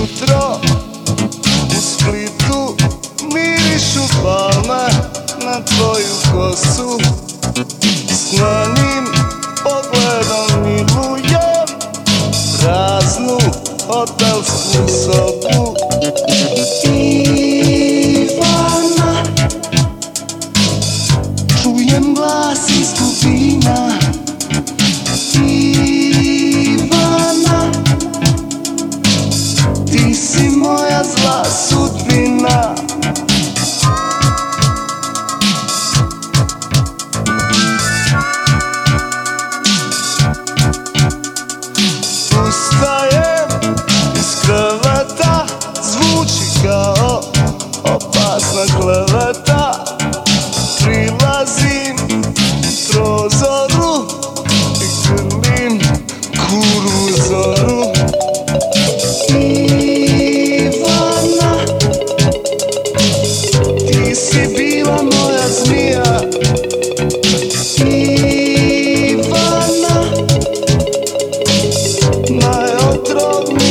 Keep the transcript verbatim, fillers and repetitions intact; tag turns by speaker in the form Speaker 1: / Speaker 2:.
Speaker 1: jutro u Splitu mirišu palme na tvoju kosu. S njenim pogledom milujem praznu hotelsku sobu. Ivana, čujem glas iz dubina. Ivana, ti si moja zla sudbina. Ustajem iz kreveta, zvuči kao opasna kleveta. Prilazim prozoru i grlim kuru zoru. Ivana, ti si bila moja zmija. Ivana, najotrovnija.